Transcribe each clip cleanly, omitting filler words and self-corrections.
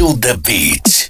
Feel the beat.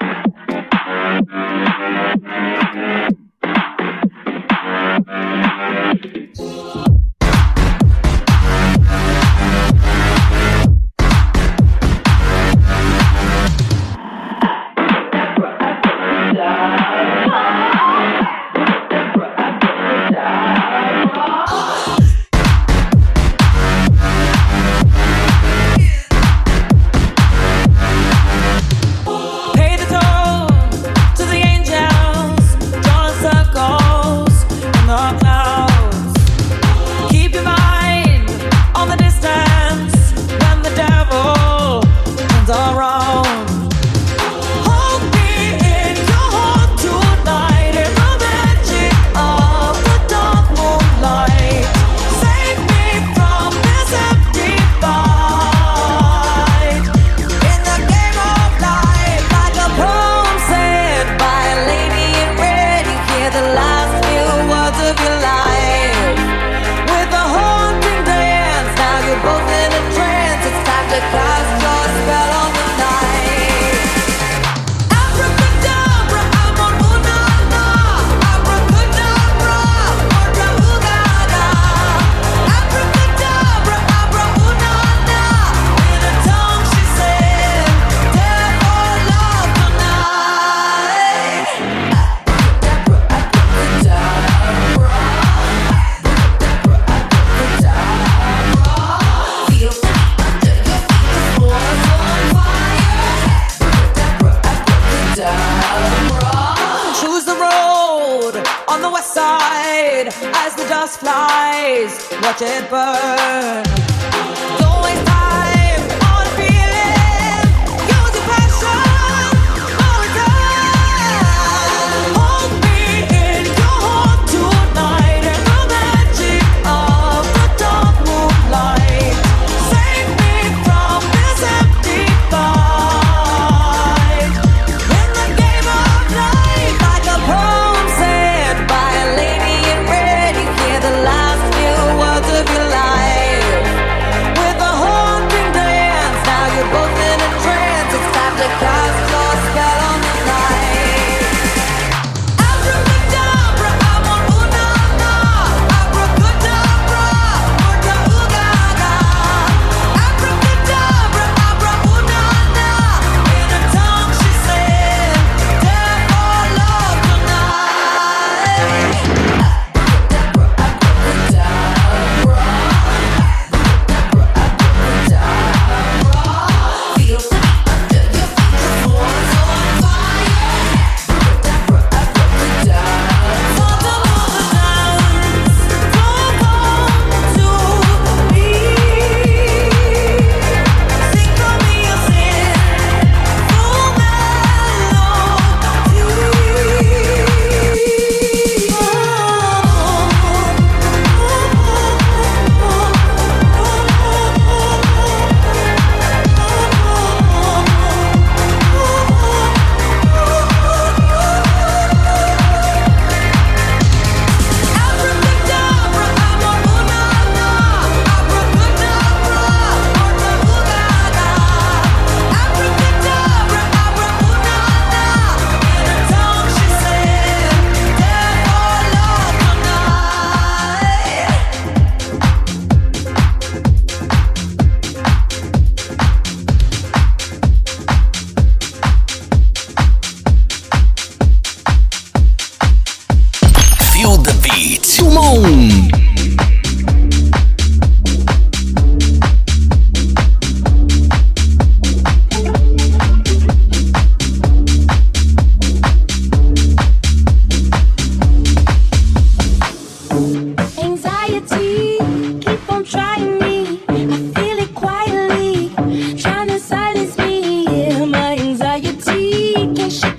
Watch it burn. Don't waste time on a feeling. Use your passion all the time. Hold me in your heart tonight in the magic of the dark moonlight. Save me from this empty fight. In the game of life, like a poem said by a lady in red, you hear the last words of your life. With a haunting dance, now you're both in a trance. It's time to cast your spell on the night. Abracadabra, I'm on ooh-na-na. Abracadabra, ooga-ooga-ga. Abracadabra, abra ooh-na-na. In a tongue she said, death or love tonight.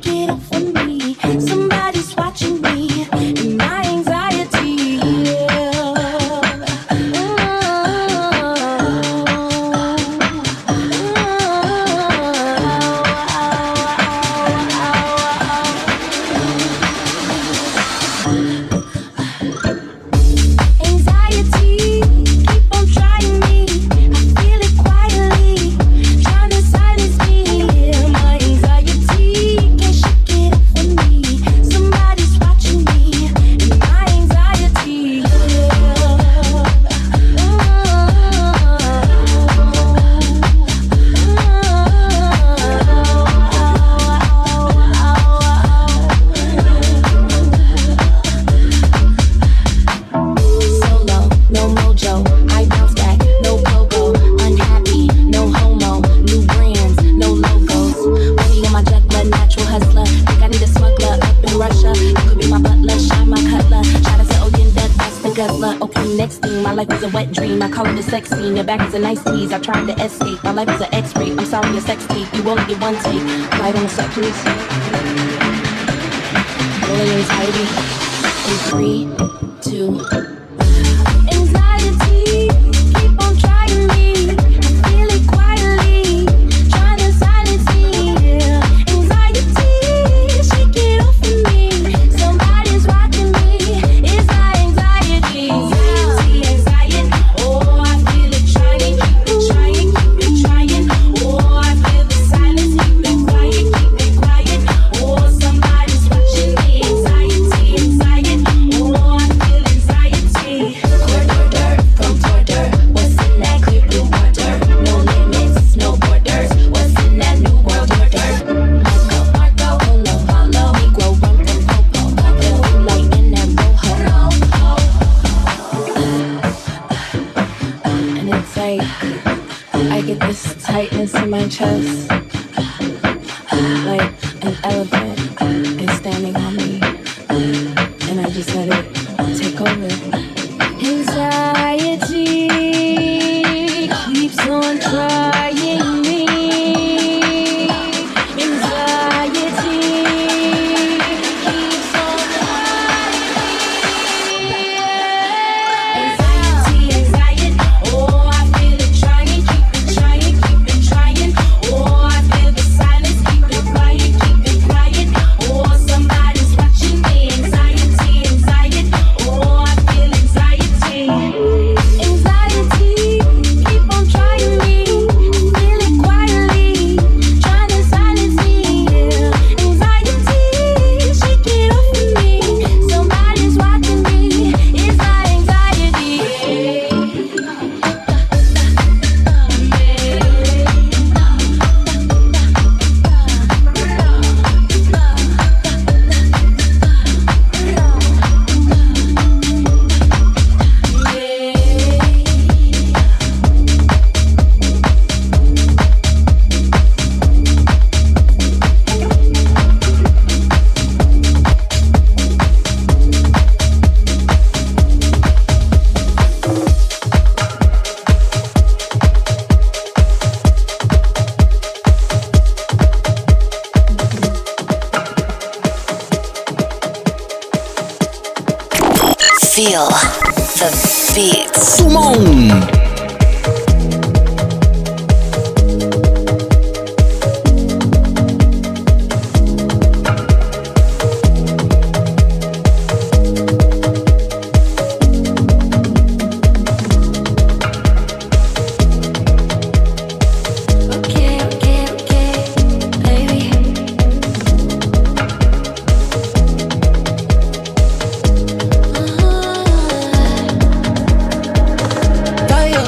Somebody's watching me and my anxiety, yeah. life is a wet dream. I call it a sex scene. Your back is a nice tease. I tried to escape. My life is an X-ray. I'm sorry, a sex tape. You only get one take. Light on the set, please. Rolling anxiety. In 3, 2. Anxiety, keep on trying me. I feel it quietly, trying to silence me. Yeah. Anxiety, shake it off of me. Somebody's watching me. It's my anxiety. Anxiety, anxiety. Oh, I feel it trying, keep it trying, keep it trying. Oh, I feel the silence, keep it quiet, keep it quiet. Oh, somebody's watching me. Anxiety, anxiety. Oh, I feel anxiety. From border, what's in that clear blue water? No limits, no borders. What's in that new world order? Marco, Polo, Polo, Negro, rum from Popo. Feel like in that rojo. And it's like I get this tightness in my chest, like an elephant is standing on me, and I just let it take over. Anxiety keeps on trying me. Anxiety keeps on trying me. Anxiety, anxiety. Oh, I feel it trying, keep it trying, keep it trying. Oh, I feel the silence, keep it quiet, keep it quiet. Oh, somebody's watching me. Anxiety, anxiety. Oh, I feel anxiety. Anxiety, keep on trying me. I feel it quietly, trying to silence me. Yeah. Anxiety, shake it off of me. Somebody's watching me. It's my anxiety. Feel the beats. Summon. Okay, baby. Fire.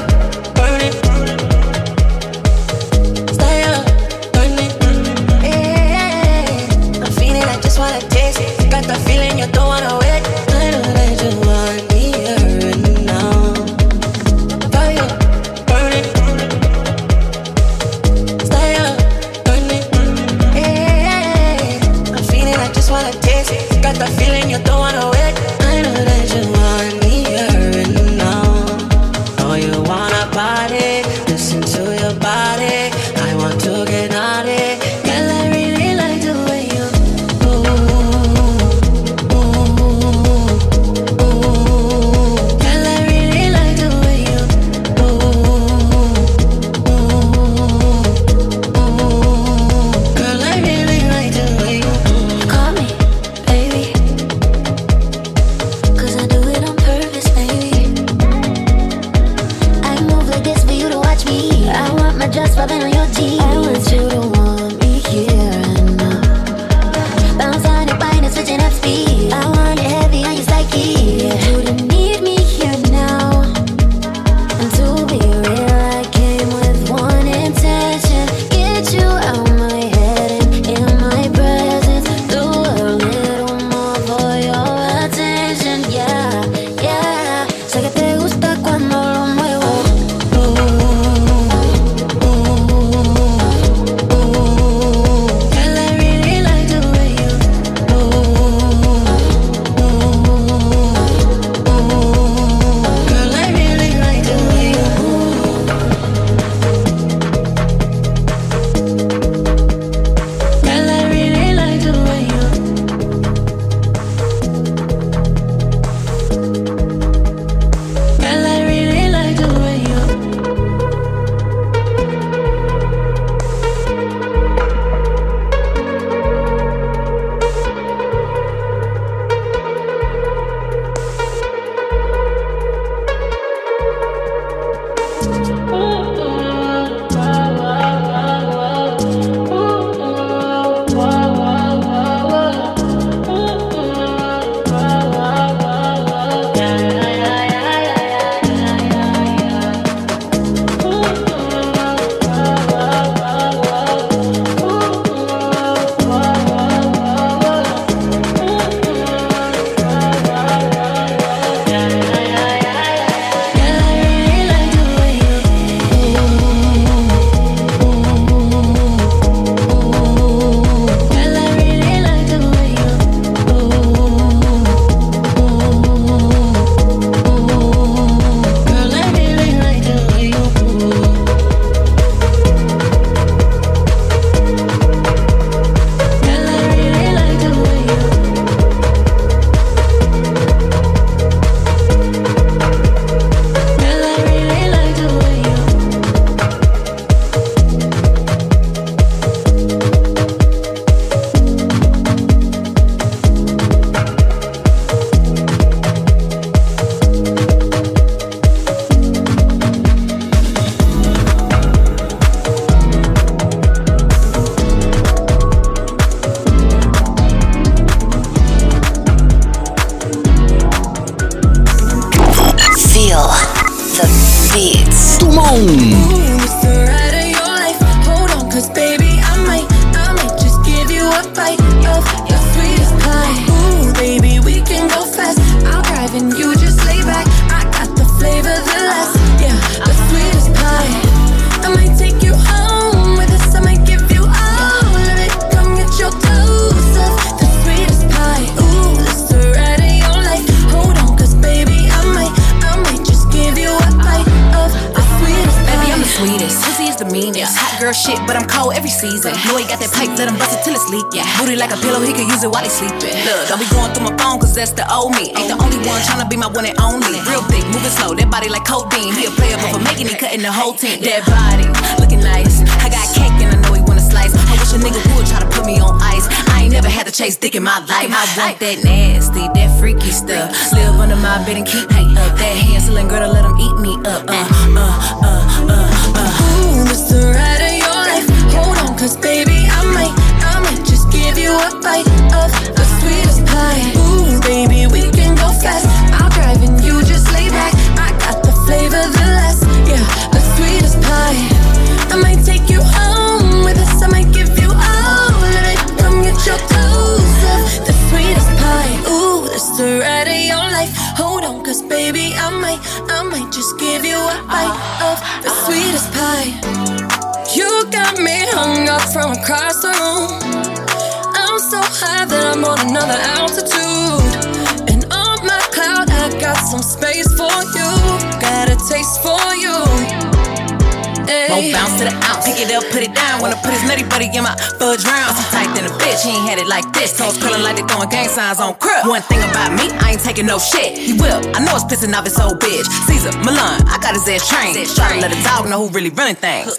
movie season. Know he got that pipe, let him bust it till it's leak. Yeah, booty like a pillow, he can use it while he sleeping. Look, don't be going through my phone, cause that's the old me. Ain't the only one tryna be my one and only. Real thick, moving slow, that body like codeine. He a player, but for making it, cutting the whole team. That body, looking nice. I got cake and I know he wanna slice. I wish a nigga would try to put me on ice. I ain't never had to chase dick in my life. I want that nasty, that freaky stuff. Live under my bed and keep me up. That Hansel and Gretel, let him eat me up. Ooh, this the ride of your life. Hold on, cause baby, I might just give you a bite of the sweetest pie. Ooh, baby, we can go fast. I'll drive and you just lay back. I got the flavor, the last, yeah, the sweetest pie. I might take you home with us. I might give you all of it. Come get your dose of the sweetest pie. Ooh, this the ride of your life. Hold on, cause baby, I might just give you a bite of the sweetest pie. You got me hung up from across the room. I'm so high that I'm on another altitude. And on my cloud, I got some space for you. Got a taste for you. Won't bounce to the ounce, pick it up, put it down. Wanna put his nutty buddy in my fudge round. I'm tight than a bitch, he ain't had it like this. Toes curling like they throwing gang signs on crib. One thing about me, I ain't taking no shit. He will, I know it's pissing off his old bitch. Caesar, Milan, I got his ass trained. Try to let a dog know who really running things.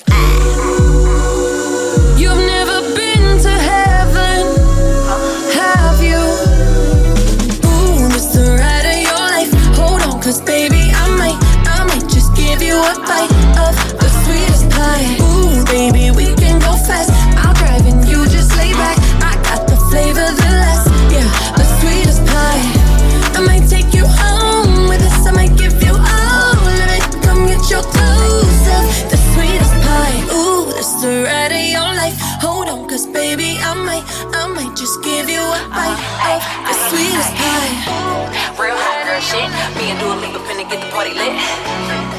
You've never been to heaven, have you? Ooh, this the ride of your life. Hold on, cause baby, I might just give you a bite of the sweetest pie. Ooh, baby, we can go fast. I'll drive and you just lay back. I got the flavor, the last, yeah, the sweetest pie. I might take you home with us. I might give you all of it. Come get your dose of the sweetest pie. Ooh, that's the ride of your life. Hold on, cause baby, I might just give you a bite of the sweetest pie. Real hot girl shit. Me and Dua Lipa finna get the party lit.